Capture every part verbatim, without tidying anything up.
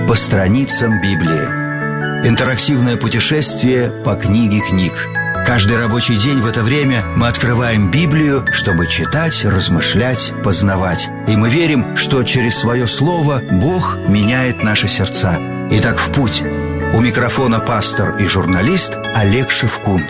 по страницам Библии. Интерактивное путешествие по книге книг. Каждый рабочий день в это время мы открываем Библию, чтобы читать, размышлять, познавать. И мы верим, что через свое слово Бог меняет наши сердца. Итак, в путь. У микрофона пастор и журналист Олег Шевкун.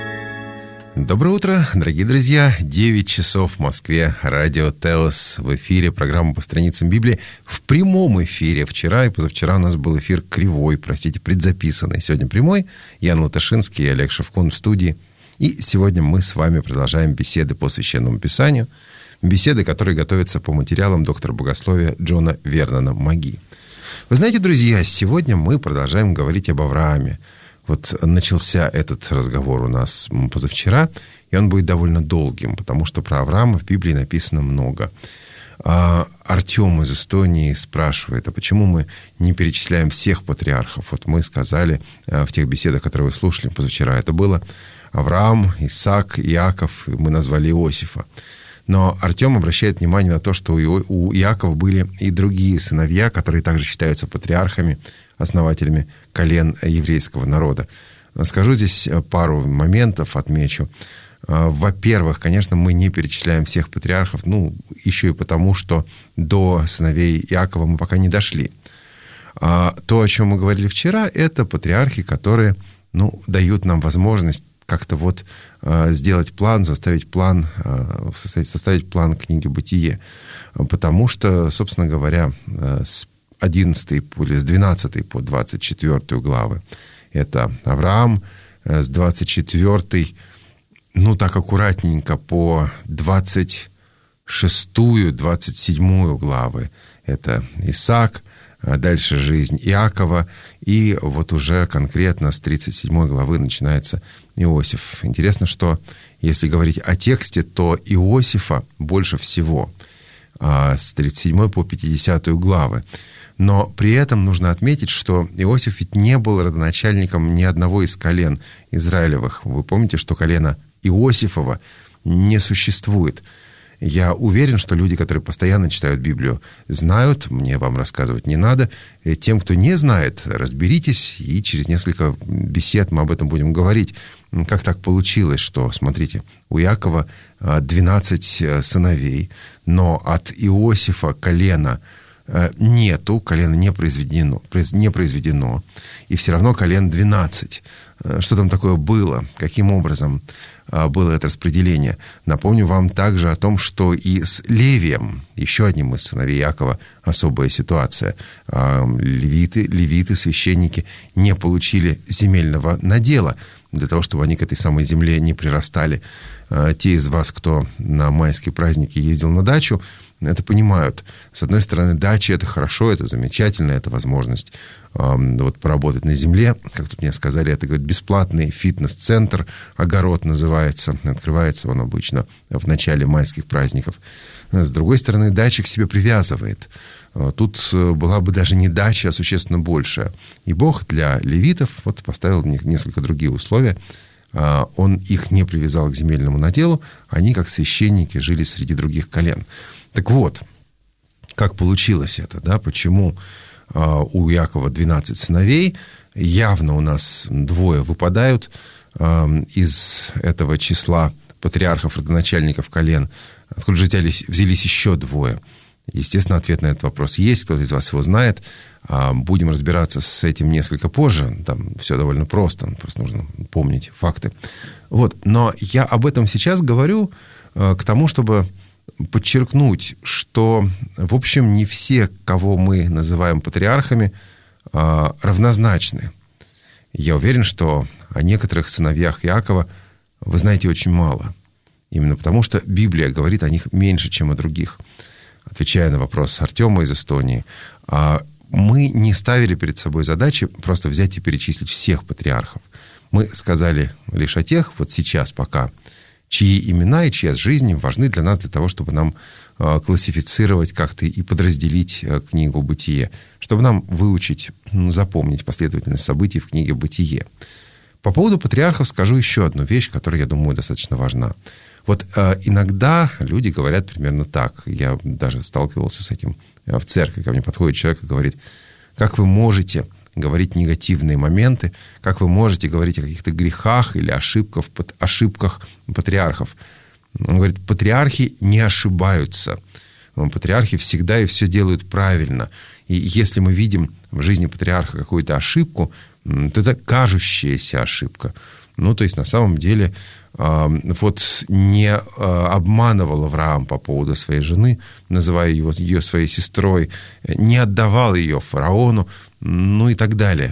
Доброе утро, дорогие друзья. девять часов в Москве. Радио Теос в эфире. Программа по страницам Библии в прямом эфире. Вчера и позавчера у нас был эфир кривой, простите, предзаписанный. Сегодня прямой. Ян Латашинский и Олег Шевкун в студии. И сегодня мы с вами продолжаем беседы по Священному Писанию. Беседы, которые готовятся по материалам доктора богословия Джона Вернона Маги. Вы знаете, друзья, сегодня мы продолжаем говорить об Аврааме. Вот начался этот разговор у нас позавчера, и он будет довольно долгим, потому что про Авраама в Библии написано много. А Артем из Эстонии спрашивает, а почему мы не перечисляем всех патриархов? Вот мы сказали в тех беседах, которые вы слушали позавчера, это было Авраам, Исаак, Иаков, и мы назвали Иосифа. Но Артем обращает внимание на то, что у Иакова были и другие сыновья, которые также считаются патриархами, основателями колен еврейского народа. Скажу здесь пару моментов, отмечу. Во-первых, конечно, мы не перечисляем всех патриархов, ну, еще и потому, что до сыновей Иакова мы пока не дошли. А то, о чем мы говорили вчера, это патриархи, которые, ну, дают нам возможность как-то вот э, сделать план, заставить план, э, составить, составить план книги «Бытие». Потому что, собственно говоря, э, с одиннадцатой или с двенадцатой по двадцать четвёртую главы это Авраам, э, с двадцать четвёртой, ну так аккуратненько, по двадцать шестую, двадцать седьмую главы это Исаак, дальше жизнь Иакова, и вот уже конкретно с тридцать седьмой главы начинается Иосиф. Интересно, что если говорить о тексте, то Иосифа больше всего, с тридцать седьмой по пятидесятую главы. Но при этом нужно отметить, что Иосиф ведь не был родоначальником ни одного из колен Израилевых. Вы помните, что колено Иосифова не существует. Я уверен, что люди, которые постоянно читают Библию, знают, мне вам рассказывать не надо. Тем, кто не знает, разберитесь, и через несколько бесед мы об этом будем говорить. Как так получилось, что, смотрите, у Иакова двенадцать сыновей, но от Иосифа колена нету, колено не произведено, не произведено, и все равно колен двенадцать. Что там такое было? Каким образом было это распределение? Напомню вам также о том, что и с Левием, еще одним из сыновей Иакова, особая ситуация. Левиты, левиты, священники не получили земельного надела для того, чтобы они к этой самой земле не прирастали. Те из вас, кто на майские праздники ездил на дачу, это понимают. С одной стороны, дача — это хорошо, это замечательно, это возможность э, вот, поработать на земле. Как тут мне сказали, это, говорит, бесплатный фитнес-центр, огород называется. Открывается он обычно в начале майских праздников. С другой стороны, дача к себе привязывает. Тут была бы даже не дача, а существенно большая. И Бог для левитов вот, поставил несколько другие условия. Он их не привязал к земельному наделу, они, как священники, жили среди других колен. Так вот, как получилось это, да, почему э, у Иакова двенадцать сыновей, явно у нас двое выпадают э, из этого числа патриархов, родоначальников колен, откуда же взялись, взялись еще двое? Естественно, ответ на этот вопрос есть, кто-то из вас его знает. Э, будем разбираться с этим несколько позже, там все довольно просто, просто нужно помнить факты. Вот. Но я об этом сейчас говорю э, к тому, чтобы подчеркнуть, что, в общем, не все, кого мы называем патриархами, равнозначны. Я уверен, что о некоторых сыновьях Иакова вы знаете очень мало. Именно потому, что Библия говорит о них меньше, чем о других. Отвечая на вопрос Артема из Эстонии, мы не ставили перед собой задачи просто взять и перечислить всех патриархов. Мы сказали лишь о тех, вот сейчас пока, чьи имена и чья жизнь важны для нас, для того, чтобы нам э, классифицировать как-то и подразделить э, книгу «Бытие», чтобы нам выучить, ну, запомнить последовательность событий в книге «Бытие». По поводу патриархов скажу еще одну вещь, которая, я думаю, достаточно важна. Вот э, иногда люди говорят примерно так. Я даже сталкивался с этим в церкви. Ко мне подходит человек и говорит: Как вы можете говорить негативные моменты, как вы можете говорить о каких-то грехах или ошибках, ошибках патриархов. Он говорит, патриархи не ошибаются. Патриархи всегда и все делают правильно. И если мы видим в жизни патриарха какую-то ошибку, то это кажущаяся ошибка. Ну, то есть, на самом деле, вот не обманывал Авраам по поводу своей жены, называя его, ее своей сестрой, не отдавал ее фараону, ну и так далее.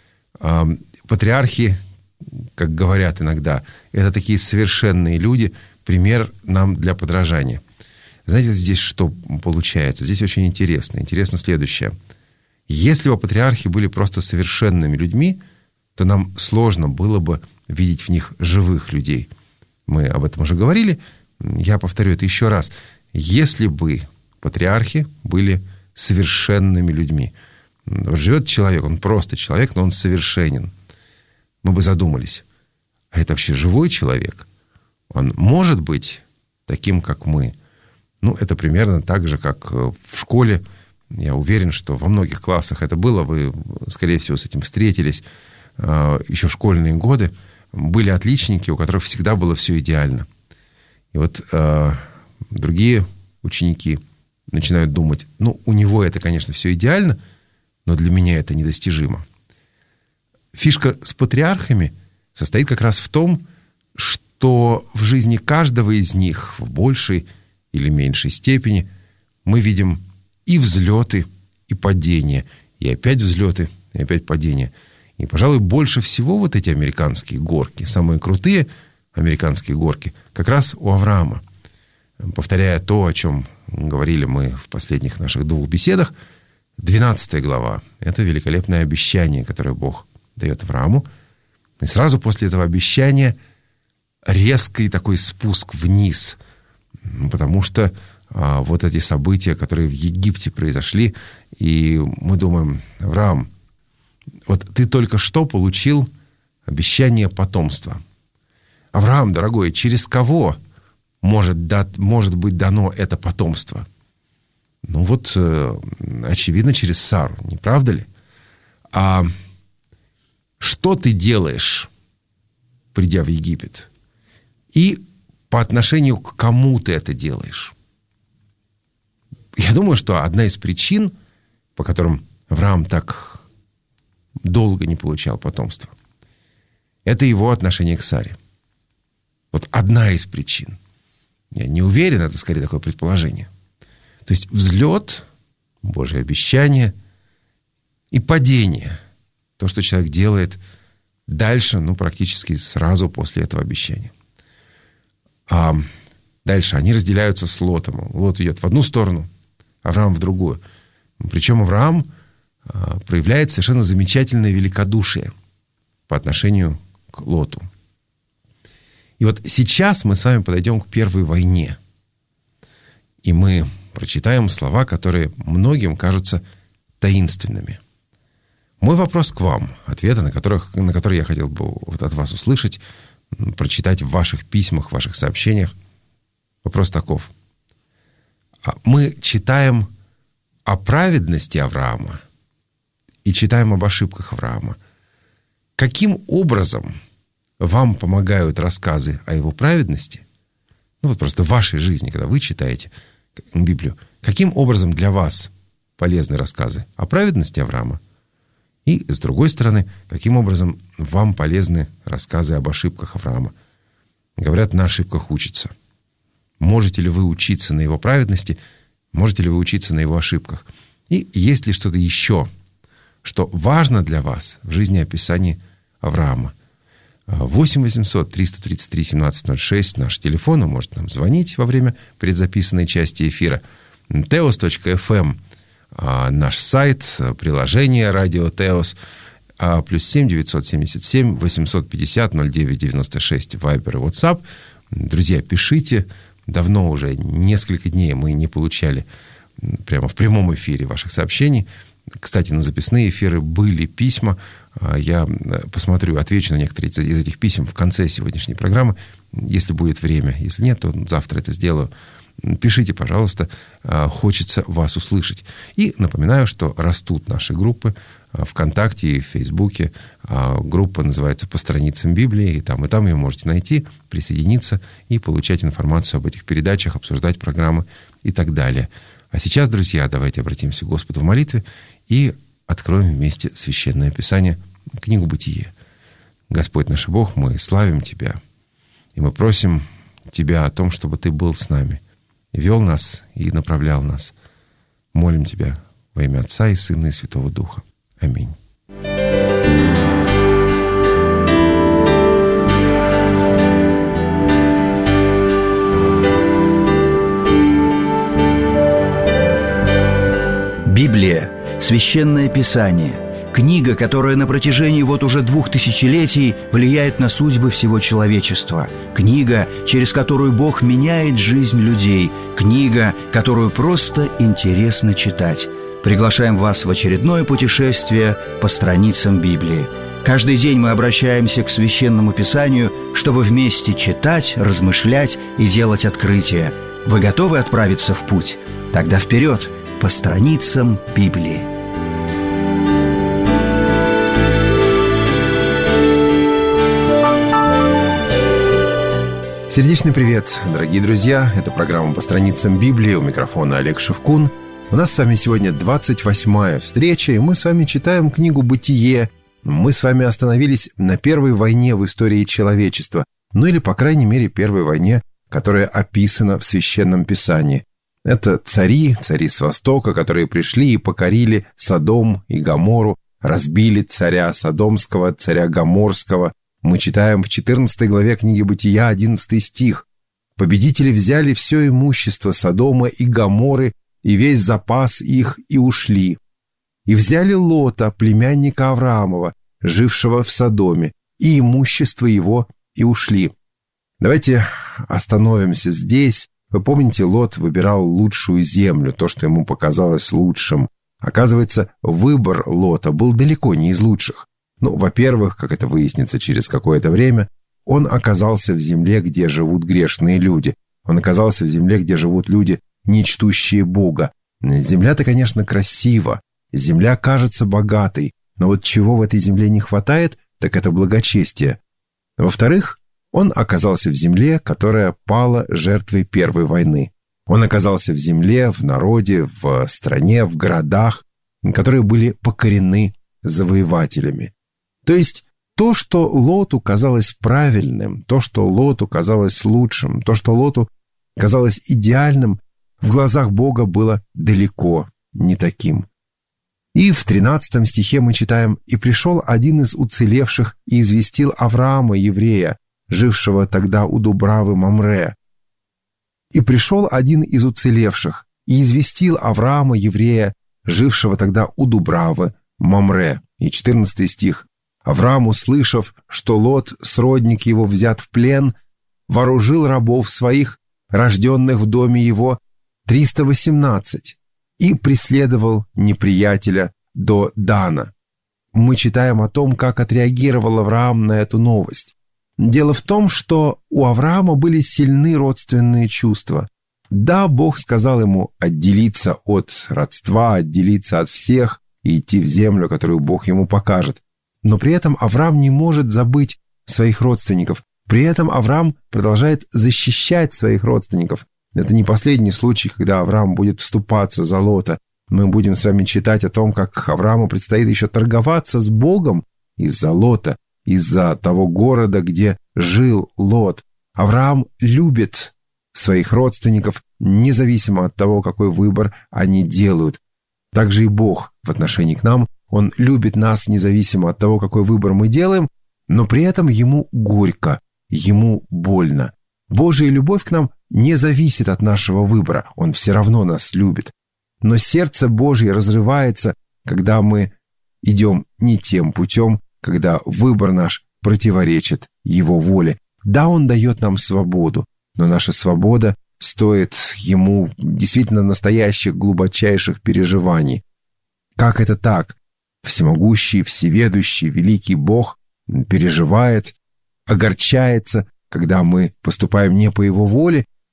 Патриархи, как говорят иногда, это такие совершенные люди, пример нам для подражания. Знаете, здесь что получается? Здесь очень интересно. Интересно следующее. Если бы патриархи были просто совершенными людьми, то нам сложно было бы видеть в них живых людей. Мы об этом уже говорили. Я повторю это еще раз. Если бы патриархи были совершенными людьми, вот живет человек, он просто человек, но он совершенен, мы бы задумались, а это вообще живой человек? Он может быть таким, как мы? Ну, это примерно так же, как в школе. Я уверен, что во многих классах это было. Вы, скорее всего, с этим встретились. Еще в школьные годы были отличники, у которых всегда было все идеально. И вот э, другие ученики начинают думать, ну, у него это, конечно, все идеально, но для меня это недостижимо. Фишка с патриархами состоит как раз в том, что в жизни каждого из них в большей или меньшей степени мы видим и взлеты, и падения, и опять взлеты, и опять падения. И, пожалуй, больше всего вот эти американские горки, самые крутые американские горки, как раз у Авраама. Повторяя то, о чем говорили мы в последних наших двух беседах, двенадцатая глава – это великолепное обещание, которое Бог дает Аврааму. И сразу после этого обещания резкий такой спуск вниз, потому что а, вот эти события, которые в Египте произошли, и мы думаем, Авраам, вот ты только что получил обещание потомства. Авраам, дорогой, через кого может, дать, может быть дано это потомство? Ну вот, э, очевидно, через Сару, не правда ли? А что ты делаешь, придя в Египет? И по отношению к кому ты это делаешь? Я думаю, что одна из причин, по которым Авраам так долго не получал потомства, это его отношение к Саре. Вот одна из причин. Я не уверен, это скорее такое предположение. То есть взлет, Божье обещание и падение. То, что человек делает дальше, ну, практически сразу после этого обещания. А дальше они разделяются с Лотом. Лот идет в одну сторону, Авраам в другую. Причем Авраам а, проявляет совершенно замечательное великодушие по отношению к Лоту. И вот сейчас мы с вами подойдем к первой войне. И мы прочитаем слова, которые многим кажутся таинственными. Мой вопрос к вам, ответы на, которых, на которые я хотел бы вот от вас услышать, прочитать в ваших письмах, в ваших сообщениях. Вопрос таков. Мы читаем о праведности Авраама и читаем об ошибках Авраама. Каким образом вам помогают рассказы о его праведности? Ну вот просто в вашей жизни, когда вы читаете Библию, каким образом для вас полезны рассказы о праведности Авраама? И, с другой стороны, каким образом вам полезны рассказы об ошибках Авраама? Говорят, на ошибках учатся. Можете ли вы учиться на его праведности? Можете ли вы учиться на его ошибках? И есть ли что-то еще, что важно для вас в жизнеописании Авраама? восемь восемьсот триста тридцать три семнадцать ноль шесть наш телефон, вы можете нам звонить во время предзаписанной части эфира. теос точка эф эм наш сайт, приложение «Радио Теос», плюс семь девятьсот семьдесят семь восемьсот пятьдесят ноль девять девяносто шесть Вайбер и WhatsApp. Друзья, пишите. Давно уже, несколько дней мы не получали прямо в прямом эфире ваших сообщений. Кстати, на записные эфиры были письма. Я посмотрю, отвечу на некоторые из этих писем в конце сегодняшней программы, если будет время. Если нет, то завтра это сделаю. Пишите, пожалуйста, хочется вас услышать. И напоминаю, что растут наши группы ВКонтакте и в Фейсбуке. Группа называется «По страницам Библии». И там, и там ее можете найти, присоединиться и получать информацию об этих передачах, обсуждать программы и так далее. А сейчас, друзья, давайте обратимся к Господу в молитве и откроем вместе Священное Писание, книгу «Бытие». Господь наш Бог, мы славим Тебя, и мы просим Тебя о том, чтобы Ты был с нами, вел нас и направлял нас. Молим Тебя во имя Отца и Сына и Святого Духа. Аминь. Библия – Священное Писание, книга, которая на протяжении вот уже двух тысячелетий влияет на судьбы всего человечества. Книга, через которую Бог меняет жизнь людей. Книга, которую просто интересно читать. Приглашаем вас в очередное путешествие по страницам Библии. Каждый день мы обращаемся к Священному Писанию, чтобы вместе читать, размышлять и делать открытия. Вы готовы отправиться в путь? Тогда вперед, по страницам Библии. Сердечный привет, дорогие друзья. Это программа «По страницам Библии». У микрофона Олег Шевкун. У нас с вами сегодня двадцать восьмая встреча, и мы с вами читаем книгу «Бытие». Мы с вами остановились на первой войне в истории человечества, ну или, по крайней мере, первой войне, которая описана в Священном Писании. Это цари, цари с Востока, которые пришли и покорили Содом и Гоморру, разбили царя Содомского, царя Гоморского. Мы читаем в четырнадцатой главе книги «Бытия», одиннадцатый стих. «Победители взяли все имущество Содома и Гоморры и весь запас их и ушли. И взяли Лота, племянника Авраамова, жившего в Содоме, и имущество его и ушли». Давайте остановимся здесь. Вы помните, Лот выбирал лучшую землю, то, что ему показалось лучшим. Оказывается, выбор Лота был далеко не из лучших. Ну, во-первых, как это выяснится через какое-то время, он оказался в земле, где живут грешные люди. Он оказался в земле, где живут люди, не чтущие Бога. Земля-то, конечно, красива, земля кажется богатой, но вот чего в этой земле не хватает, так это благочестия. Во-вторых, он оказался в земле, которая пала жертвой первой войны. Он оказался в земле, в народе, в стране, в городах, которые были покорены завоевателями. То есть то, что Лоту казалось правильным, то, что Лоту казалось лучшим, то, что Лоту казалось идеальным, в глазах Бога было далеко не таким. И в тринадцатом стихе мы читаем: «И пришел один из уцелевших и известил Авраама, еврея, жившего тогда у Дубравы Мамре. И пришел один из уцелевших и известил Авраама, еврея, жившего тогда у Дубравы Мамре». И четырнадцатый стих. «Авраам, услышав, что Лот, сродник его, взят в плен, вооружил рабов своих, рожденных в доме его, триста восемнадцать, и преследовал неприятеля до Дана». Мы читаем о том, как отреагировал Авраам на эту новость. Дело в том, что у Авраама были сильны родственные чувства. Да, Бог сказал ему отделиться от родства, отделиться от всех и идти в землю, которую Бог ему покажет. Но при этом Авраам не может забыть своих родственников. При этом Авраам продолжает защищать своих родственников. Это не последний случай, когда Авраам будет вступаться за Лота. Мы будем с вами читать о том, как Аврааму предстоит еще торговаться с Богом из-за Лота, из-за того города, где жил Лот. Авраам любит своих родственников, независимо от того, какой выбор они делают. Также и Бог в отношении к нам. Он любит нас, независимо от того, какой выбор мы делаем, но при этом ему горько, ему больно. Божья любовь к нам не зависит от нашего выбора, Он все равно нас любит. Но сердце Божье разрывается, когда мы идем не тем путем, когда выбор наш противоречит Его воле. Да, Он дает нам свободу, но наша свобода стоит Ему действительно настоящих глубочайших переживаний. Как это так? Всемогущий, всеведущий, великий Бог переживает, огорчается, когда мы поступаем не по Его воле,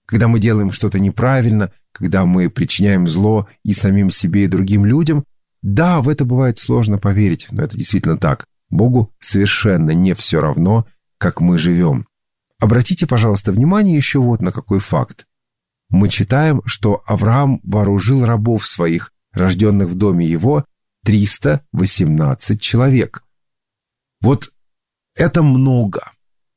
когда мы делаем что-то неправильно, когда мы причиняем зло и самим себе, и другим людям. Да, в это бывает сложно поверить, но это действительно так. Богу совершенно не все равно, как мы живем. Обратите, пожалуйста, внимание еще вот на какой факт. Мы читаем, что Авраам вооружил рабов своих, рожденных в доме его, триста восемнадцать человек. Вот это много.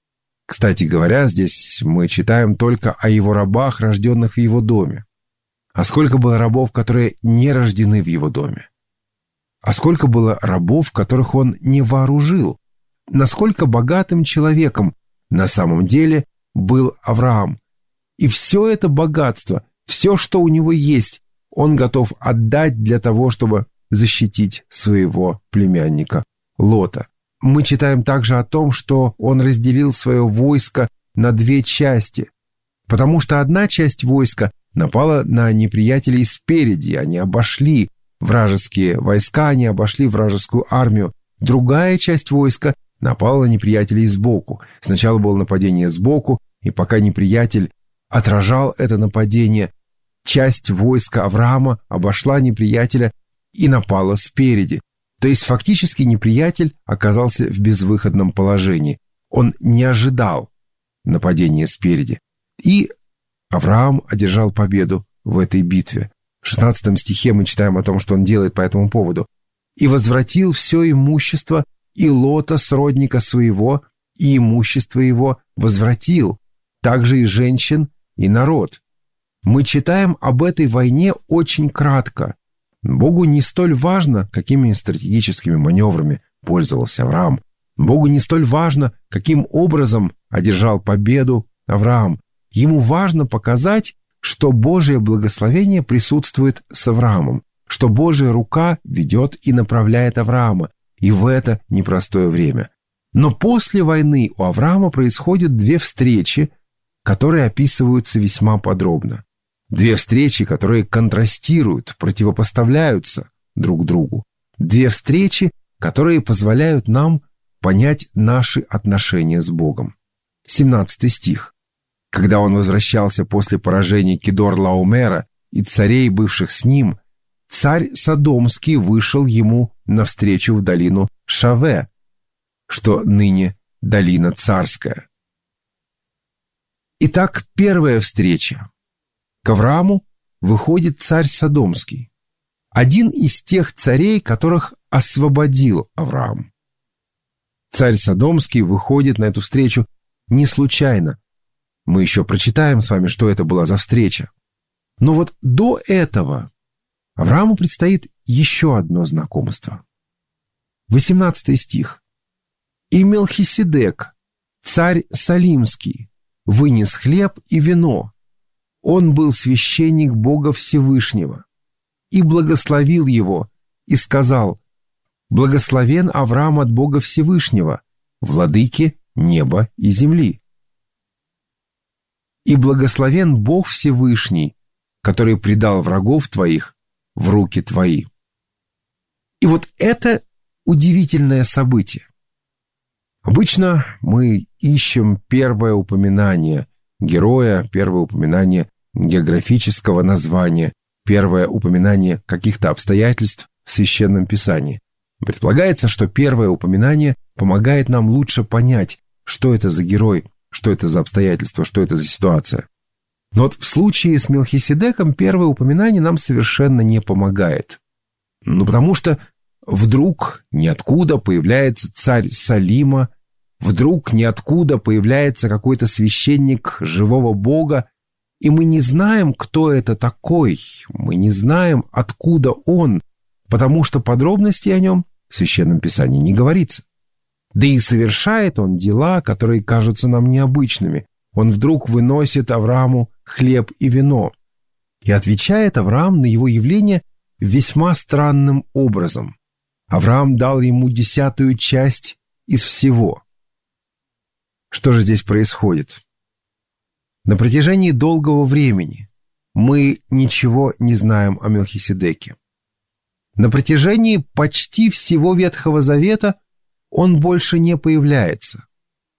Кстати говоря, здесь мы читаем только о его рабах, рожденных в его доме. А сколько было рабов, которые не рождены в его доме? А сколько было рабов, которых он не вооружил? Насколько богатым человеком на самом деле был Авраам? И все это богатство, все, что у него есть, он готов отдать для того, чтобы защитить своего племянника Лота. Мы читаем также о том, что он разделил свое войско на две части, потому что одна часть войска напала на неприятелей спереди, они обошли вражеские войска, они обошли вражескую армию. Другая часть войска напала на неприятелей сбоку. Сначала было нападение сбоку, и пока неприятель отражал это нападение, часть войска Авраама обошла неприятеля и напала спереди. То есть фактически неприятель оказался в безвыходном положении. Он не ожидал нападения спереди. И Авраам одержал победу в этой битве. В шестнадцатом стихе мы читаем о том, что он делает по этому поводу. «И возвратил все имущество, и Лота, сродника своего, и имущество его возвратил, также и женщин, и народ». Мы читаем об этой войне очень кратко. Богу не столь важно, какими стратегическими маневрами пользовался Авраам. Богу не столь важно, каким образом одержал победу Авраам. Ему важно показать, что Божье благословение присутствует с Авраамом, что Божья рука ведет и направляет Авраама, и в это непростое время. Но после войны у Авраама происходят две встречи, которые описываются весьма подробно. Две встречи, которые контрастируют, противопоставляются друг другу. Две встречи, которые позволяют нам понять наши отношения с Богом. семнадцатый стих. «Когда он возвращался после поражения Кедор-Лаомера и царей, бывших с ним, царь Содомский вышел ему навстречу в долину Шаве, что ныне долина царская». Итак, первая встреча. К Аврааму выходит царь Содомский, один из тех царей, которых освободил Авраам. Царь Содомский выходит на эту встречу не случайно. Мы еще прочитаем с вами, что это была за встреча. Но вот до этого Аврааму предстоит еще одно знакомство. восемнадцатый стих. «И Мелхиседек, царь Салимский, вынес хлеб и вино. Он был священник Бога Всевышнего, и благословил его, и сказал: благословен Авраам от Бога Всевышнего, владыки неба и земли. И благословен Бог Всевышний, который предал врагов твоих в руки твои». И вот это удивительное событие. Обычно мы ищем первое упоминание героя, первое упоминание географического названия, первое упоминание каких-то обстоятельств в Священном Писании. Предполагается, что первое упоминание помогает нам лучше понять, что это за герой, что это за обстоятельства, что это за ситуация. Но вот в случае с Мелхиседеком первое упоминание нам совершенно не помогает. Ну, потому что вдруг ниоткуда появляется царь Салима, вдруг ниоткуда появляется какой-то священник живого Бога, и мы не знаем, кто это такой, мы не знаем, откуда он, потому что подробностей о нем в Священном Писании не говорится. Да и совершает он дела, которые кажутся нам необычными. Он вдруг выносит Аврааму хлеб и вино. И отвечает Авраам на его явление весьма странным образом. Авраам дал ему десятую часть из всего. Что же здесь происходит? На протяжении долгого времени мы ничего не знаем о Мелхиседеке. На протяжении почти всего Ветхого Завета он больше не появляется.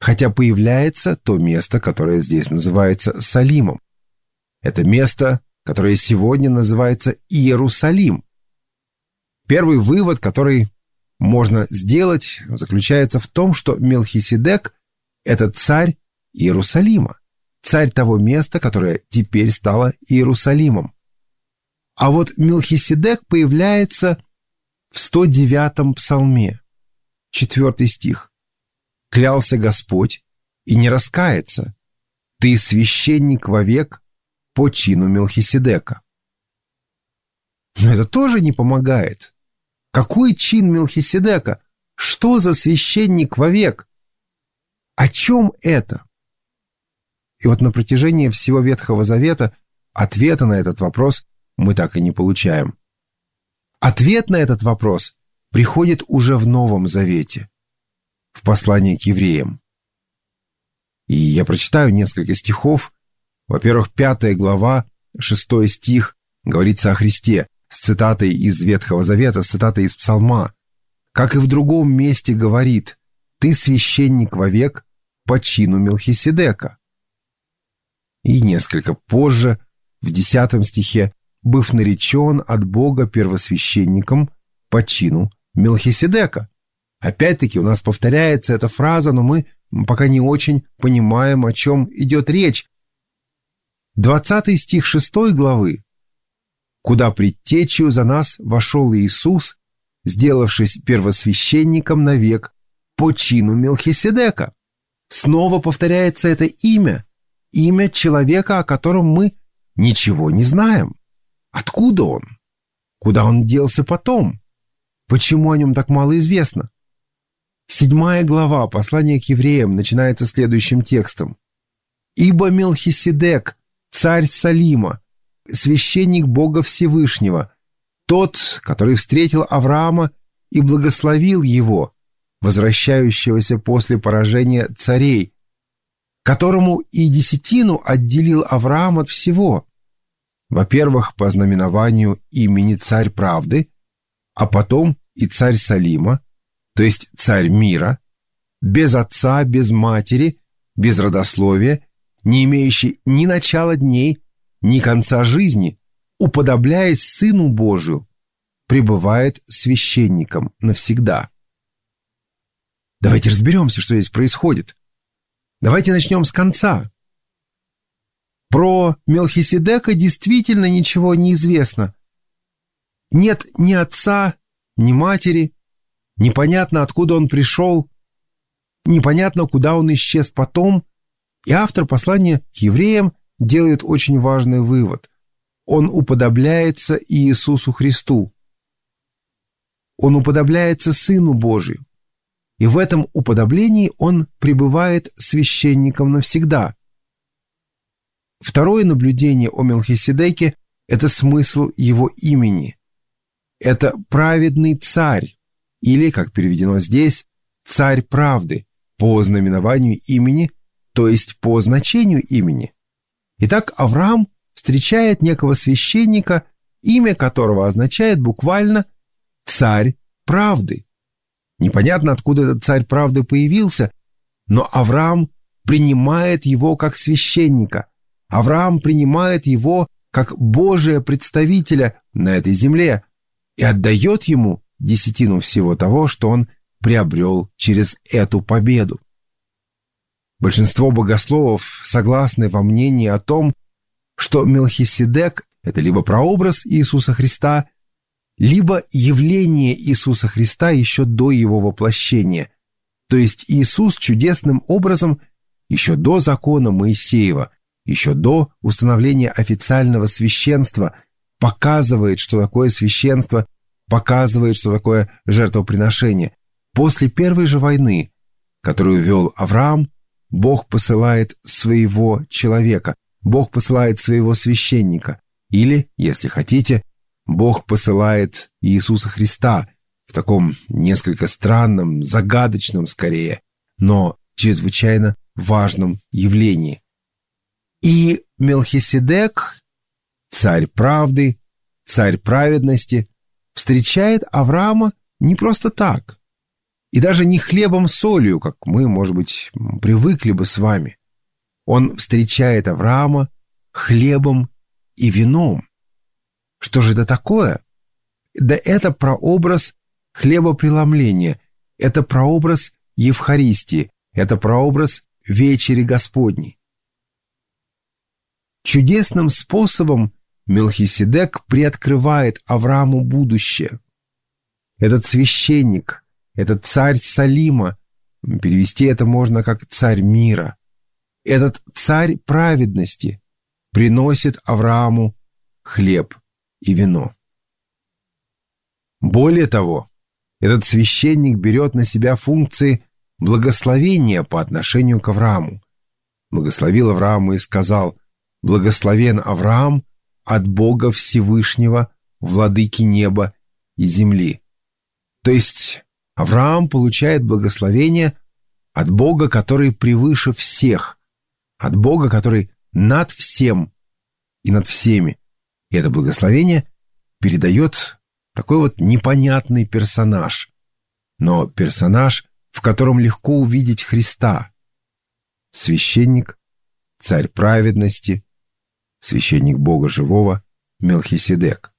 хотя появляется то место, которое здесь называется Салимом. Это место, которое сегодня называется Иерусалим. Первый вывод, который можно сделать, заключается в том, что Мелхиседек – это царь Иерусалима, царь того места, которое теперь стало Иерусалимом. А вот Мелхиседек появляется в сто девятом псалме, четвертый стих. «Клялся Господь и не раскается, ты священник вовек по чину Мелхиседека». Но это тоже не помогает. Какой чин Мелхиседека? Что за священник вовек? О чем это? И вот на протяжении всего Ветхого Завета ответа на этот вопрос мы так и не получаем. Ответ на этот вопрос приходит уже в Новом Завете, в послании к евреям. И я прочитаю несколько стихов. Во-первых, пятая глава, шестой стих, говорится о Христе, с цитатой из Ветхого Завета, с цитатой из Псалма. Как и в другом месте говорит: «Ты священник вовек по чину Мелхиседека». И несколько позже, в десятом стихе, «быв наречен от Бога первосвященником по чину Мелхиседека». Опять-таки у нас повторяется эта фраза, но мы пока не очень понимаем, о чем идет речь. двадцатый стих шестой главы: «Куда предтечью за нас вошел Иисус, сделавшись первосвященником навек по чину Мелхиседека». Снова повторяется это имя, имя человека, о котором мы ничего не знаем. Откуда он? Куда он делся потом? Почему о нем так мало известно? Седьмая глава послания к евреям начинается следующим текстом: «Ибо Мелхиседек, царь Салима, священник Бога Всевышнего, тот, который встретил Авраама и благословил его, возвращающегося после поражения царей, которому и десятину отделил Авраам от всего, во-первых, по знаменованию имени царь правды, а потом и царь Салима, то есть царь мира, без отца, без матери, без родословия, не имеющий ни начала дней, ни конца жизни, уподобляясь Сыну Божию, пребывает священником навсегда». Давайте разберемся, что здесь происходит. Давайте начнем с конца. Про Мелхиседека действительно ничего не известно. Нет ни отца, ни матери, непонятно, откуда он пришел, непонятно, куда он исчез потом, и автор послания к евреям делает очень важный вывод. Он уподобляется Иисусу Христу. Он уподобляется Сыну Божию. И в этом уподоблении он пребывает священником навсегда. Второе наблюдение о Мелхиседеке – это смысл его имени. Это праведный царь, или, как переведено здесь, царь правды, по знаменованию имени, то есть по значению имени. Итак, Авраам встречает некого священника, имя которого означает буквально «царь правды». Непонятно, откуда этот царь правды появился, но Авраам принимает его как священника. Авраам принимает его как Божия представителя на этой земле и отдает ему десятину всего того, что он приобрел через эту победу. Большинство богословов согласны во мнении о том, что Мелхиседек – это либо прообраз Иисуса Христа, либо явление Иисуса Христа еще до его воплощения, то есть Иисус чудесным образом еще до закона Моисеева, еще до установления официального священства показывает, что такое священство, показывает, что такое жертвоприношение. После первой же войны, которую вел Авраам, Бог посылает своего человека, Бог посылает своего священника, или, если хотите, Бог посылает Иисуса Христа в таком несколько странном, загадочном скорее, но чрезвычайно важном явлении. И Мелхиседек, царь правды, царь праведности, встречает Авраама не просто так. И даже не хлебом-солью, как мы, может быть, привыкли бы с вами. Он встречает Авраама хлебом и вином. Что же это такое? Да это прообраз хлебопреломления, это прообраз Евхаристии, это прообраз вечери Господней. Чудесным способом Мелхиседек приоткрывает Аврааму будущее. Этот священник, этот царь Салима, перевести это можно как царь мира, этот царь праведности приносит Аврааму хлеб и вино. Более того, этот священник берет на себя функции благословения по отношению к Аврааму. Благословил Авраама и сказал: «Благословен Авраам от Бога Всевышнего, владыки неба и земли». То есть Авраам получает благословение от Бога, который превыше всех, от Бога, который над всем и над всеми. И это благословение передает такой вот непонятный персонаж, но персонаж, в котором легко увидеть Христа. Священник, царь праведности, священник Бога живого Мелхиседек.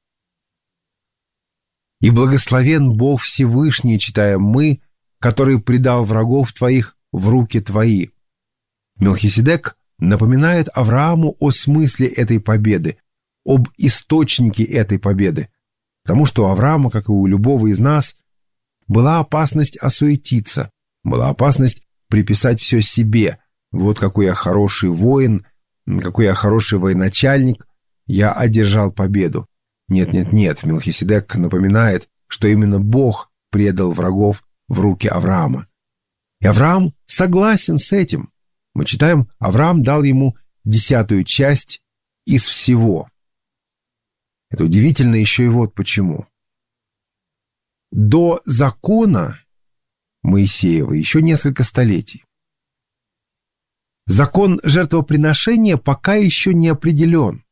«И благословен Бог Всевышний, читаем мы, который предал врагов твоих в руки твои». Мелхиседек напоминает Аврааму о смысле этой победы, об источнике этой победы, потому что у Авраама, как и у любого из нас, была опасность осуетиться, была опасность приписать все себе. Вот какой я хороший воин, какой я хороший военачальник, я одержал победу. Нет-нет-нет, Мелхиседек напоминает, что именно Бог предал врагов в руки Авраама. И Авраам согласен с этим. Мы читаем, Авраам дал ему десятую часть из всего. Это удивительно еще и вот почему. До закона Моисеева еще несколько столетий. Закон жертвоприношения пока еще не определен.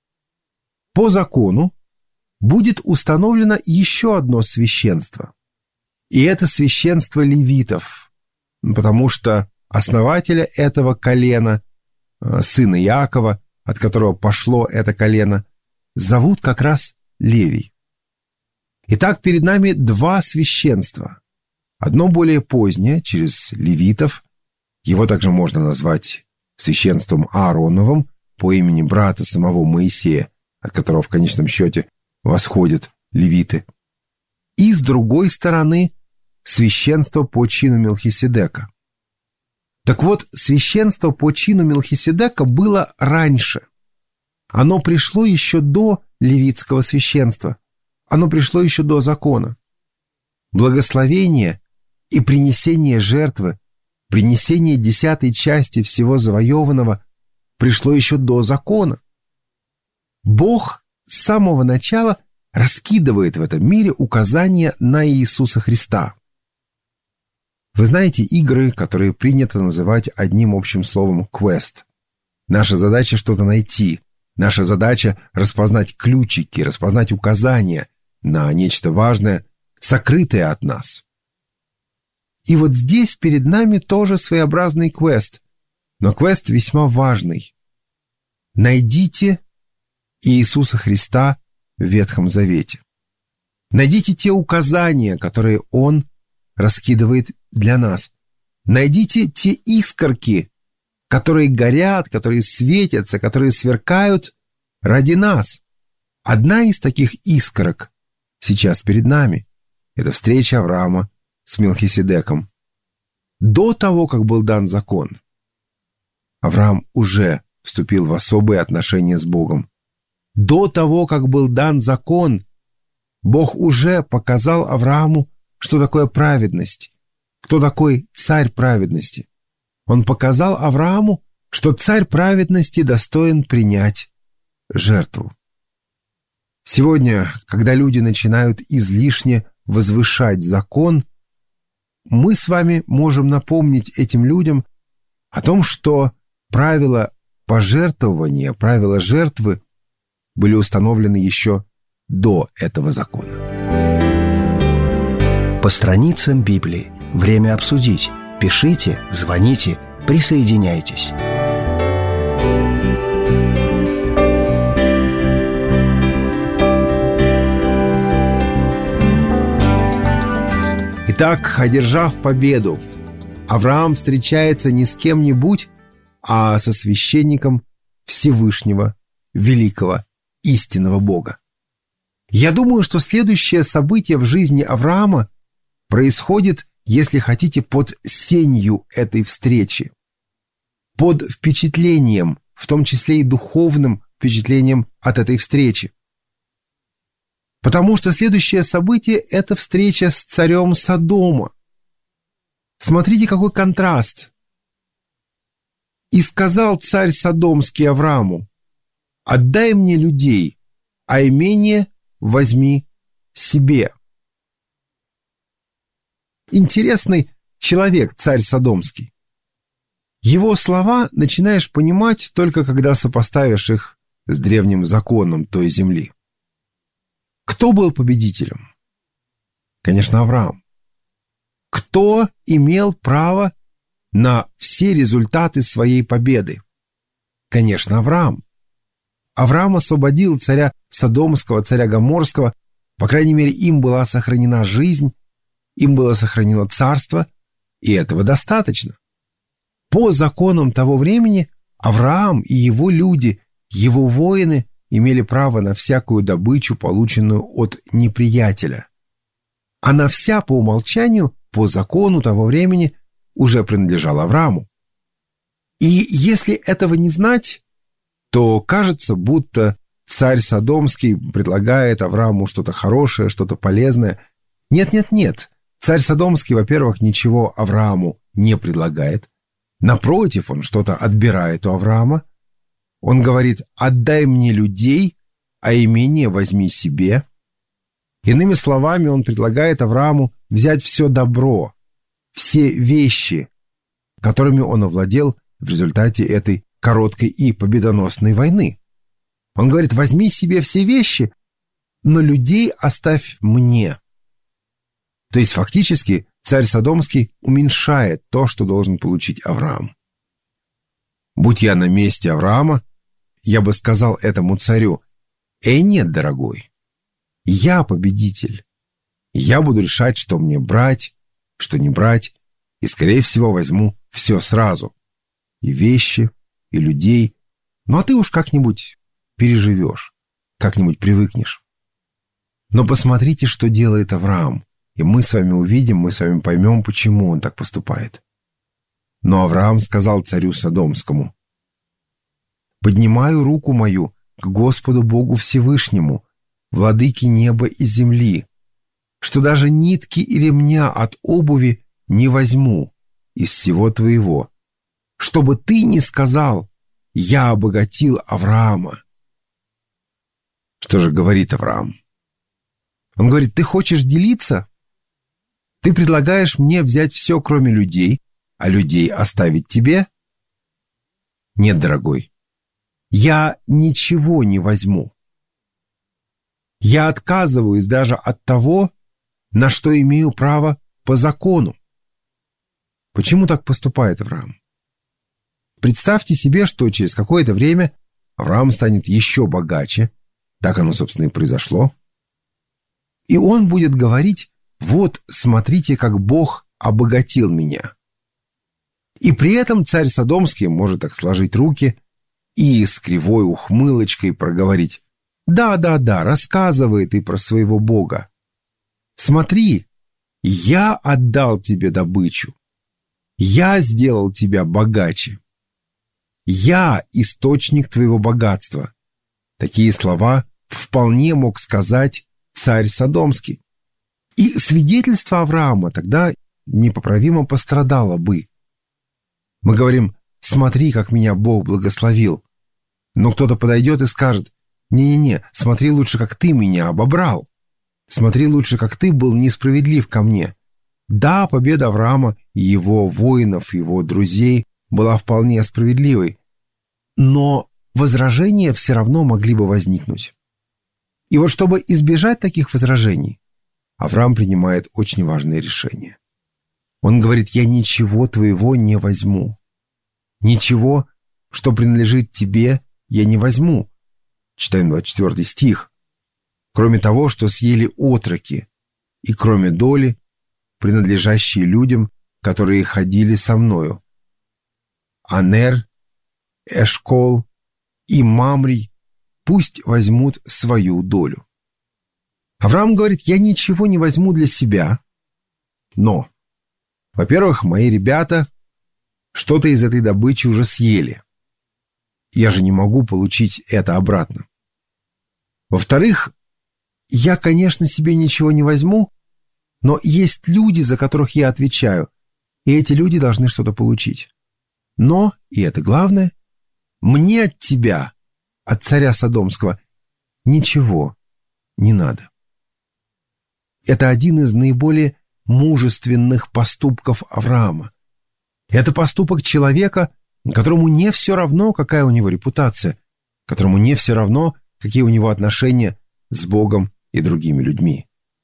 По закону будет установлено еще одно священство. И это священство левитов, потому что основателя этого колена, сына Иакова, от которого пошло это колено, зовут как раз Левий. Итак, перед нами два священства. Одно более позднее, через левитов, его также можно назвать священством Аароновым по имени брата самого Моисея, от которого в конечном счете восходят левиты. И с другой стороны, священство по чину Мелхиседека. Так вот, священство по чину Мелхиседека было раньше. Оно пришло еще до левитского священства. Оно пришло еще до закона. Благословение и принесение жертвы, принесение десятой части всего завоеванного пришло еще до закона. Бог с самого начала раскидывает в этом мире указания на Иисуса Христа. Вы знаете игры, которые принято называть одним общим словом «квест». Наша задача что-то найти. Наша задача распознать ключики, распознать указания на нечто важное, сокрытое от нас. И вот здесь перед нами тоже своеобразный квест, но квест весьма важный. Найдите Иисуса Христа в Ветхом Завете. Найдите те указания, которые Он раскидывает для нас. Найдите те искорки, которые горят, которые светятся, которые сверкают ради нас. Одна из таких искорок сейчас перед нами – это встреча Авраама с Мелхиседеком. До того, как был дан закон, Авраам уже вступил в особые отношения с Богом. До того, как был дан закон, Бог уже показал Аврааму, что такое праведность, кто такой царь праведности. Он показал Аврааму, что царь праведности достоин принять жертву. Сегодня, когда люди начинают излишне возвышать закон, мы с вами можем напомнить этим людям о том, что правила пожертвования, правила жертвы были установлены еще до этого закона. По страницам Библии. Время обсудить. Пишите, звоните, присоединяйтесь. Итак, одержав победу, Авраам встречается не с кем-нибудь, а со священником Всевышнего, великого, истинного Бога. Я думаю, что следующее событие в жизни Авраама происходит, если хотите, под сенью этой встречи, под впечатлением, в том числе и духовным впечатлением от этой встречи. Потому что следующее событие – это встреча с царем Содома. Смотрите, какой контраст. «И сказал царь Содомский Аврааму: отдай мне людей, а имение возьми себе». Интересный человек царь Содомский. Его слова начинаешь понимать только когда сопоставишь их с древним законом той земли. Кто был победителем? Конечно, Авраам. Кто имел право на все результаты своей победы? Конечно, Авраам. Авраам освободил царя Содомского, царя Гоморского, по крайней мере, им была сохранена жизнь, им было сохранено царство, и этого достаточно. По законам того времени Авраам и его люди, его воины имели право на всякую добычу, полученную от неприятеля. Она вся по умолчанию, по закону того времени, уже принадлежала Аврааму. И если этого не знать, то кажется, будто царь Содомский предлагает Аврааму что-то хорошее, что-то полезное. Нет-нет-нет, царь Содомский, во-первых, ничего Аврааму не предлагает. Напротив, он что-то отбирает у Авраама. Он говорит: отдай мне людей, а имение возьми себе. Иными словами, он предлагает Аврааму взять все добро, все вещи, которыми он овладел в результате этой короткой и победоносной войны. Он говорит: возьми себе все вещи, но людей оставь мне. То есть фактически царь Содомский уменьшает то, что должен получить Авраам. Будь я на месте Авраама, я бы сказал этому царю: «Эй, нет, дорогой, я победитель. Я буду решать, что мне брать, что не брать, и, скорее всего, возьму все сразу. И вещи, и людей. Ну, а ты уж как-нибудь переживешь, как-нибудь привыкнешь». Но посмотрите, что делает Авраам, и мы с вами увидим, мы с вами поймем, почему он так поступает. Но Авраам сказал царю Содомскому: «Поднимаю руку мою к Господу Богу Всевышнему, владыке неба и земли, что даже нитки и ремня от обуви не возьму из всего твоего, чтобы ты не сказал: я обогатил Авраама». Что же говорит Авраам? Он говорит: ты хочешь делиться? Ты предлагаешь мне взять все, кроме людей, а людей оставить тебе? Нет, дорогой, я ничего не возьму. Я отказываюсь даже от того, на что имею право по закону. Почему так поступает Авраам? Представьте себе, что через какое-то время Авраам станет еще богаче. Так оно, собственно, и произошло. И он будет говорить: вот, смотрите, как Бог обогатил меня. И при этом царь Содомский может так сложить руки и с кривой ухмылочкой проговорить: да-да-да, рассказывай ты про своего Бога. Смотри, я отдал тебе добычу. Я сделал тебя богаче. Я источник твоего богатства. Такие слова вполне мог сказать царь Содомский. И свидетельство Авраама тогда непоправимо пострадало бы. Мы говорим: смотри, как меня Бог благословил. Но кто-то подойдет и скажет: не-не-не, смотри лучше, как ты меня обобрал. Смотри лучше, как ты был несправедлив ко мне. Да, победа Авраама и его воинов, его друзей была вполне справедливой, но возражения все равно могли бы возникнуть. И вот чтобы избежать таких возражений, Авраам принимает очень важное решение. Он говорит: «Я ничего твоего не возьму. Ничего, что принадлежит тебе, я не возьму». Читаем двадцать четвёртый стих. «Кроме того, что съели отроки, и кроме доли, принадлежащие людям, которые ходили со мною. Анер, Эшкол и Мамрий пусть возьмут свою долю». Авраам говорит: «Я ничего не возьму для себя, но, во-первых, мои ребята что-то из этой добычи уже съели. Я же не могу получить это обратно. Во-вторых, я, конечно, себе ничего не возьму, но есть люди, за которых я отвечаю, и эти люди должны что-то получить. Но, и это главное, мне от тебя, от царя Содомского, ничего не надо». Это один из наиболее мужественных поступков Авраама. Это поступок человека, которому не все равно, какая у него репутация, которому не все равно, какие у него отношения с Богом и другими людьми.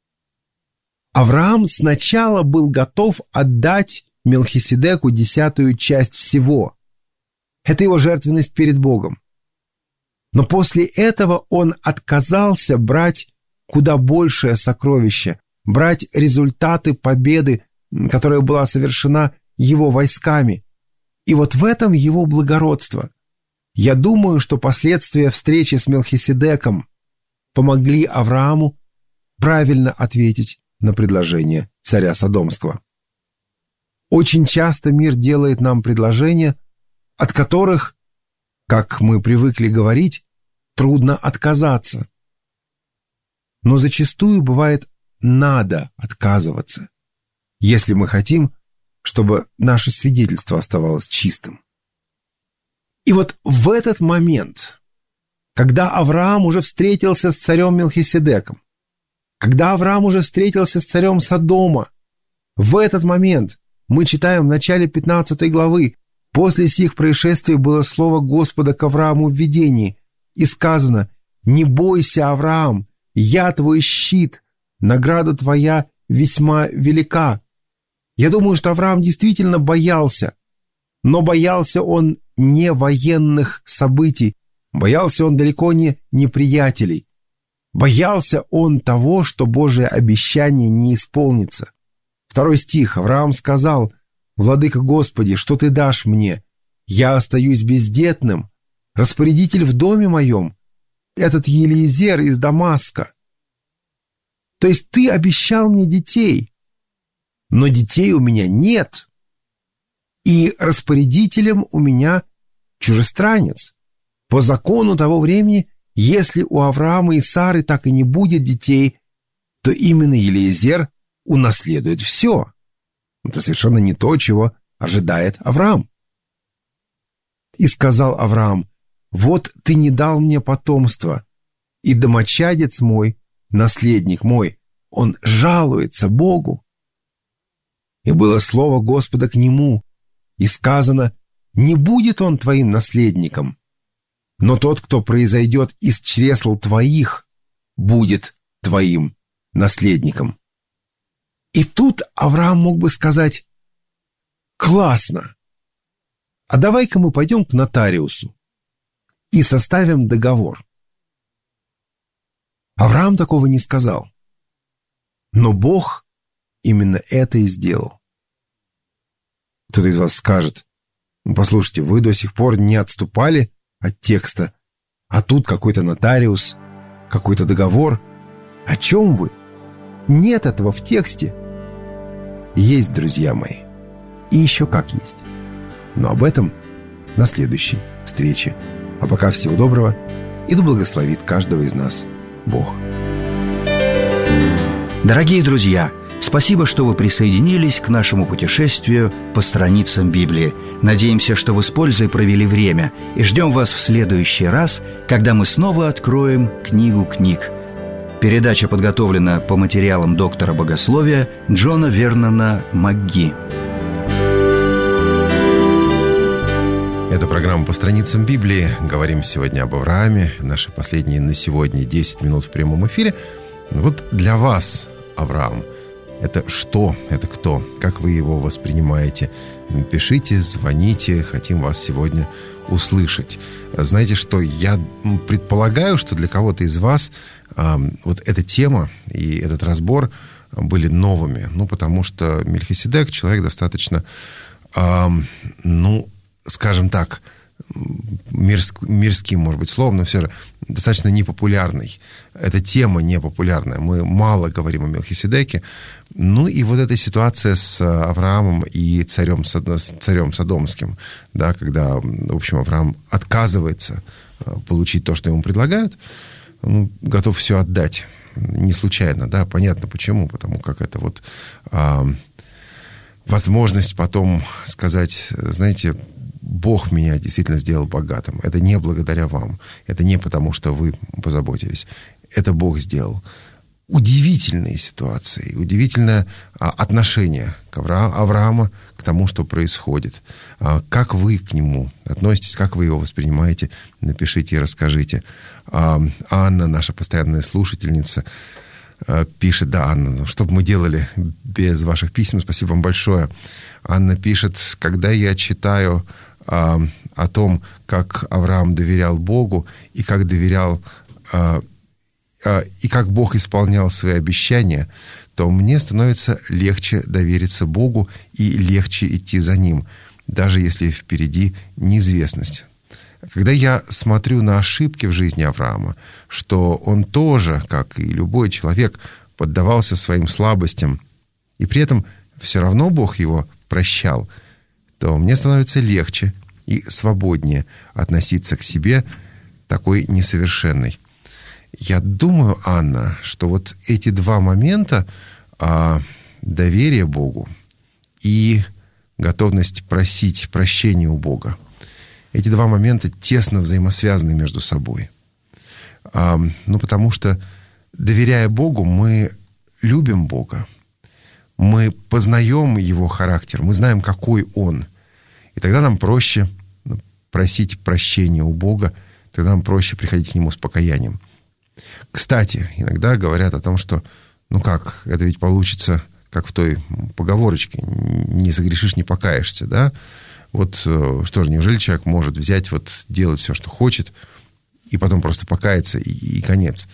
Авраам сначала был готов отдать Мелхиседеку десятую часть всего. Это его жертвенность перед Богом. Но после этого он отказался брать куда большее сокровище, брать результаты победы, которая была совершена его войсками. И вот в этом его благородство. Я думаю, что последствия встречи с Мелхиседеком помогли Аврааму правильно ответить на предложение царя Содомского. Очень часто мир делает нам предложения, от которых, как мы привыкли говорить, трудно отказаться. Но зачастую бывает надо отказываться, если мы хотим, чтобы наше свидетельство оставалось чистым. И вот в этот момент, когда Авраам уже встретился с царем Мелхиседеком, когда Авраам уже встретился с царем Содома, в этот момент мы читаем в начале пятнадцатой главы: «После сих происшествий было слово Господа к Аврааму в видении, и сказано: не бойся, Авраам, я твой щит, награда твоя весьма велика». Я думаю, что Авраам действительно боялся, но боялся он не военных событий, боялся он далеко не неприятелей. Боялся он того, что Божие обещание не исполнится. Второй стих. Авраам сказал: «Владыка Господи, что ты дашь мне? Я остаюсь бездетным. Распорядитель в доме моем — этот Елиезер из Дамаска. То есть ты обещал мне детей, но детей у меня нет, и распорядителем у меня чужестранец. По закону того времени, если у Авраама и Сары так и не будет детей, то именно Елиезер унаследует все». Это совершенно не то, чего ожидает Авраам. «И сказал Авраам: вот ты не дал мне потомства, и домочадец мой, наследник мой, он жалуется Богу. И было слово Господа к нему, и сказано: не будет он твоим наследником, но тот, кто произойдет из чресл твоих, будет твоим наследником». И тут Авраам мог бы сказать: классно, а давай-ка мы пойдем к нотариусу и составим договор. Авраам такого не сказал, но Бог именно это и сделал. Кто-то из вас скажет: ну, послушайте, вы до сих пор не отступали от текста, а тут какой-то нотариус, какой-то договор. О чем вы? Нет этого в тексте. Есть, друзья мои, и еще как есть. Но об этом на следующей встрече. А пока всего доброго, и да благословит каждого из нас Бог. Дорогие друзья, спасибо, что вы присоединились к нашему путешествию по страницам Библии. Надеемся, что вы с пользой провели время, и ждем вас в следующий раз, когда мы снова откроем книгу книг. Передача подготовлена по материалам доктора богословия Джона Вернона МакГи. Это программа «По страницам Библии». Говорим сегодня об Аврааме. Наши последние на сегодня десять минут в прямом эфире. Вот для вас, Авраам, Это что? Это кто? Как вы его воспринимаете? Пишите, звоните, хотим вас сегодня услышать. Знаете что, я предполагаю, что для кого-то из вас э, вот эта тема и этот разбор были новыми. Ну, потому что Мельхиседек человек достаточно, э, ну, скажем так, мирск, мирским, может быть, словом, но все же достаточно непопулярный. Эта тема непопулярная. Мы мало говорим о Мельхиседеке. Ну и вот эта ситуация с Авраамом и царем, царем Содомским, да, когда, в общем, Авраам отказывается получить то, что ему предлагают, он готов все отдать. Не случайно, да, понятно почему, потому как это вот а, возможность потом сказать, знаете, Бог меня действительно сделал богатым. Это не благодаря вам. Это не потому, что вы позаботились. Это Бог сделал. Удивительные ситуации, удивительное отношение к Авра... Авраама к тому, что происходит. Как вы к нему относитесь, как вы его воспринимаете, напишите и расскажите. Анна, наша постоянная слушательница, пишет, да, Анна, что бы мы делали без ваших писем, спасибо вам большое. Анна пишет, когда я читаю а, о том, как Авраам доверял Богу и как доверял, а, а, и как Бог исполнял свои обещания, то мне становится легче довериться Богу и легче идти за Ним, даже если впереди неизвестность. Когда я смотрю на ошибки в жизни Авраама, что он тоже, как и любой человек, поддавался своим слабостям, и при этом все равно Бог его прощал, то мне становится легче и свободнее относиться к себе такой несовершенной. Я думаю, Анна, что вот эти два момента, а, доверие Богу и готовность просить прощения у Бога, эти два момента тесно взаимосвязаны между собой. А, ну, потому что, доверяя Богу, мы любим Бога, мы познаем Его характер, мы знаем, какой Он. И тогда нам проще просить прощения у Бога, тогда нам проще приходить к Нему с покаянием. Кстати, иногда говорят о том, что, ну как, это ведь получится, как в той поговорочке, не согрешишь, не покаешься, да? Вот что же, неужели человек может взять, вот делать все, что хочет, и потом просто покаяться, и, и конец?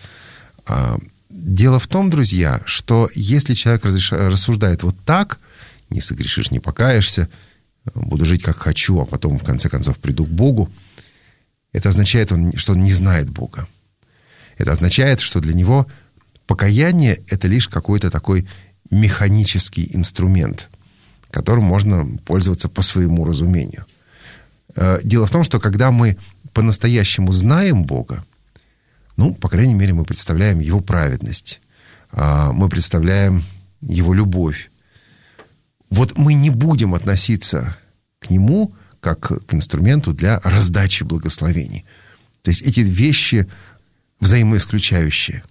Дело в том, друзья, что если человек рассуждает вот так, не согрешишь, не покаешься, буду жить как хочу, а потом в конце концов приду к Богу, это означает, что он не знает Бога. Это означает, что для него покаяние — это лишь какой-то такой механический инструмент, которым можно пользоваться по своему разумению. Дело в том, что когда мы по-настоящему знаем Бога, ну, по крайней мере, мы представляем Его праведность, мы представляем Его любовь. Вот мы не будем относиться к Нему как к инструменту для раздачи благословений. То есть эти вещи взаимоисключающие.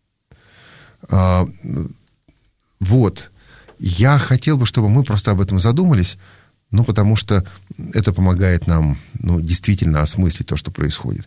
Вот. Я хотел бы, чтобы мы просто об этом задумались, ну, потому что это помогает нам, ну, действительно осмыслить то, что происходит.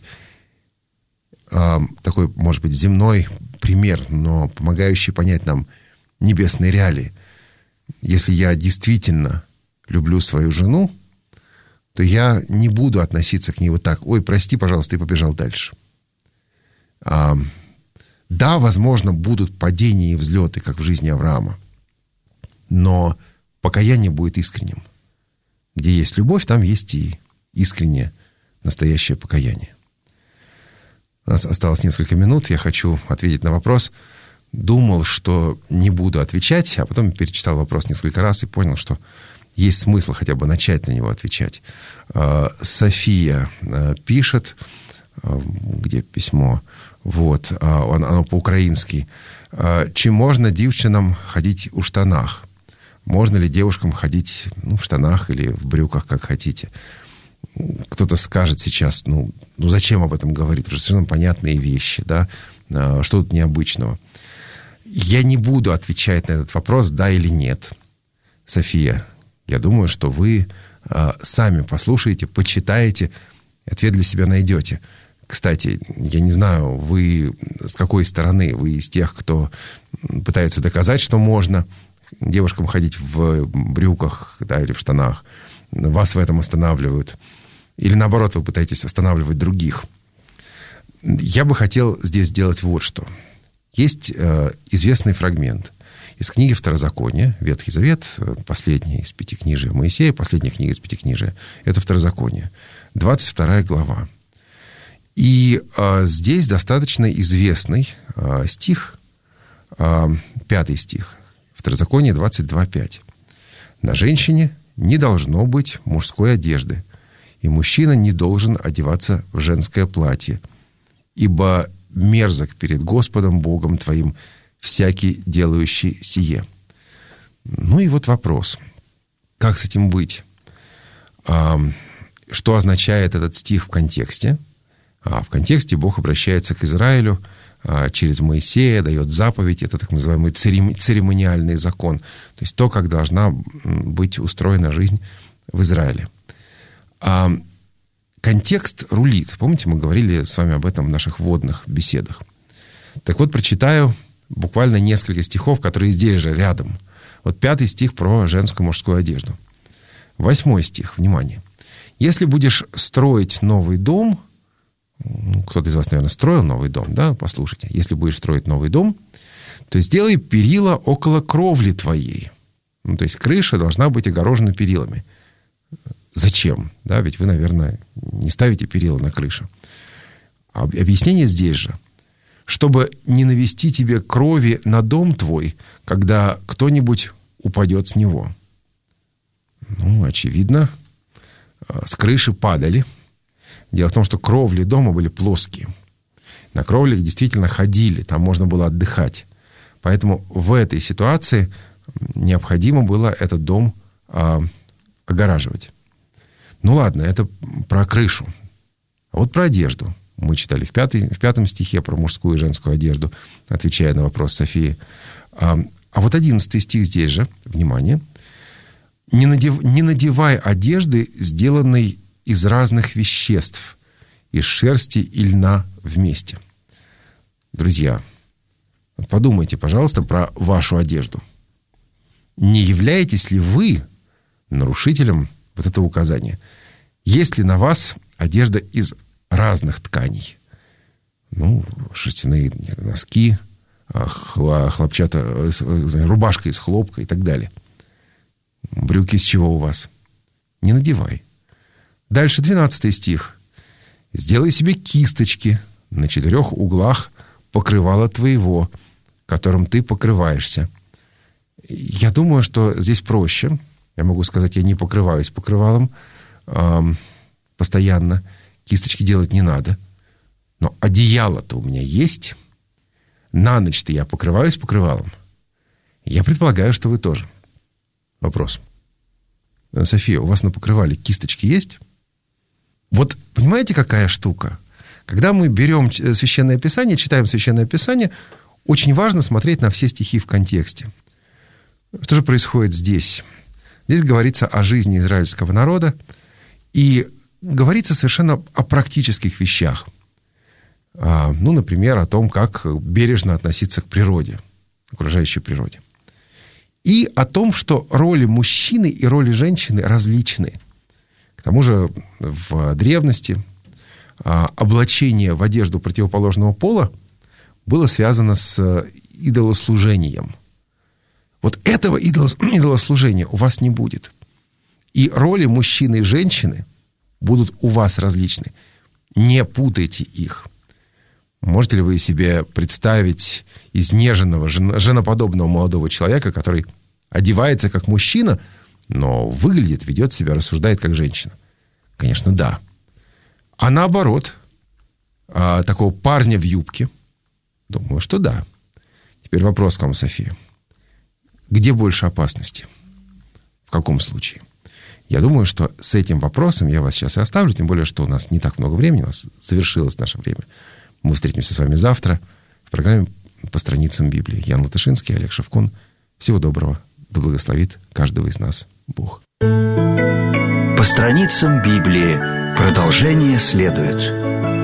Такой, может быть, земной пример, но помогающий понять нам небесные реалии. Если я действительно люблю свою жену, то я не буду относиться к ней вот так: ой, прости, пожалуйста, и побежал дальше. А, да, возможно, будут падения и взлеты, как в жизни Авраама, но покаяние будет искренним. Где есть любовь, там есть и искреннее, настоящее покаяние. У нас осталось несколько минут, я хочу ответить на вопрос. Думал, что не буду отвечать, а потом перечитал вопрос несколько раз и понял, что есть смысл хотя бы начать на него отвечать. София пишет, где письмо, вот, оно по-украински. Чи можно девчонам ходить у штанах? Можно ли девушкам ходить, ну, в штанах или в брюках, как хотите? Кто-то скажет сейчас, ну, ну зачем об этом говорить? Уже совершенно понятные вещи, да? Что тут необычного? Я не буду отвечать на этот вопрос, да или нет. София, я думаю, что вы а, сами послушаете, почитаете, ответ для себя найдете. Кстати, я не знаю, вы с какой стороны? Вы из тех, кто пытается доказать, что можно, девушкам ходить в брюках, да, или в штанах. Вас в этом останавливают. Или наоборот, вы пытаетесь останавливать других. Я бы хотел здесь сделать вот что. Есть э, известный фрагмент из книги Второзакония, Ветхий Завет, последняя из Пятикнижия Моисея, последняя книга из Пятикнижия. Это Второзаконие, двадцать вторая глава. И э, здесь достаточно известный э, стих, э, пятый стих, Второзаконие двадцать два пять. «На женщине не должно быть мужской одежды, и мужчина не должен одеваться в женское платье, ибо мерзок перед Господом Богом твоим всякий, делающий сие». Ну и вот вопрос. Как с этим быть? А, что означает этот стих в контексте? А в контексте Бог обращается к Израилю а, через Моисея, дает заповедь. Это так называемый церемониальный закон. То есть то, как должна быть устроена жизнь в Израиле. А контекст рулит. Помните, мы говорили с вами об этом в наших вводных беседах. Так вот, прочитаю буквально несколько стихов, которые здесь же, рядом. Вот пятый стих про женскую мужскую одежду. Восьмой стих, внимание. «Если будешь строить новый дом», кто-то из вас, наверное, строил новый дом, да? Послушайте. «Если будешь строить новый дом, то сделай перила около кровли твоей». Ну, то есть крыша должна быть огорожена перилами. Зачем? Да, ведь вы, наверное, не ставите перила на крыше. Объяснение здесь же. Чтобы не навести тебе крови на дом твой, когда кто-нибудь упадет с него. Ну, очевидно, с крыши падали. Дело в том, что кровли дома были плоские. На кровлях действительно ходили, там можно было отдыхать. Поэтому в этой ситуации необходимо было этот дом а, огораживать. Ну ладно, это про крышу. А вот про одежду. Мы читали в, пятый, в пятом стихе про мужскую и женскую одежду, отвечая на вопрос Софии. А, а вот одиннадцатый стих здесь же, внимание. «Не, надев, не надевай одежды, сделанной из разных веществ, из шерсти и льна вместе». Друзья, подумайте, пожалуйста, про вашу одежду. Не являетесь ли вы нарушителем вот этого указания? Есть ли на вас одежда из разных тканей? Ну, шерстяные носки, хлопчата, рубашка из хлопка и так далее. Брюки из чего у вас? Не надевай. Дальше двенадцатый стих. «Сделай себе кисточки на четырех углах покрывала твоего, которым ты покрываешься». Я думаю, что здесь проще. Я могу сказать, я не покрываюсь покрывалом э, постоянно. Кисточки делать не надо. Но одеяло-то у меня есть. На ночь-то я покрываюсь покрывалом. Я предполагаю, что вы тоже. Вопрос. София, у вас на покрывале кисточки есть? Вот понимаете, какая штука? Когда мы берем Священное Писание, читаем Священное Писание, очень важно смотреть на все стихи в контексте. Что же происходит здесь? Здесь говорится о жизни израильского народа, и говорится совершенно о практических вещах. Ну, например, о том, как бережно относиться к природе, окружающей природе. И о том, что роли мужчины и роли женщины различны. К тому же в древности облачение в одежду противоположного пола было связано с идолослужением. Вот этого идолослужения у вас не будет. И роли мужчины и женщины будут у вас различны. Не путайте их. Можете ли вы себе представить изнеженного, женоподобного молодого человека, который одевается как мужчина, но выглядит, ведет себя, рассуждает как женщина? Конечно, да. А наоборот, такого парня в юбке? Думаю, что да. Теперь вопрос к вам, София. Где больше опасности? В каком случае? Я думаю, что с этим вопросом я вас сейчас и оставлю, тем более, что у нас не так много времени, у нас завершилось наше время. Мы встретимся с вами завтра в программе «По страницам Библии». Ян Латышинский, Олег Шевкун. Всего доброго. Да благословит каждого из нас Бог. «По страницам Библии» продолжение следует.